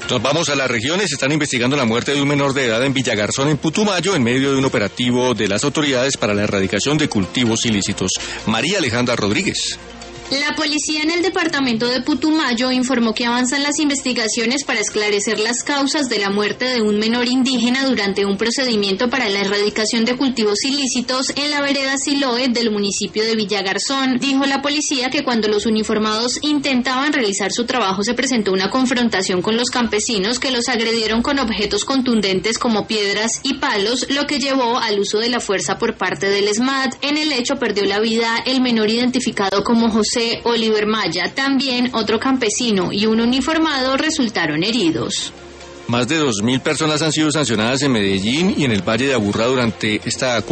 Nos vamos a las regiones. Están investigando la muerte de un menor de edad en Villagarzón, en Putumayo, en medio de un operativo de las autoridades para la erradicación de cultivos ilícitos. María Alejandra Rodríguez. La policía en el departamento de Putumayo informó que avanzan las investigaciones para esclarecer las causas de la muerte de un menor indígena durante un procedimiento para la erradicación de cultivos ilícitos en la vereda Siloé del municipio de Villagarzón. Dijo la policía que cuando los uniformados intentaban realizar su trabajo se presentó una confrontación con los campesinos que los agredieron con objetos contundentes como piedras y palos, lo que llevó al uso de la fuerza por parte del SMAT. En el hecho perdió la vida el menor identificado como José Oliver Maya. También otro campesino y un uniformado resultaron heridos. Más de 2.000 personas han sido sancionadas en Medellín y en el Valle de Aburrá durante esta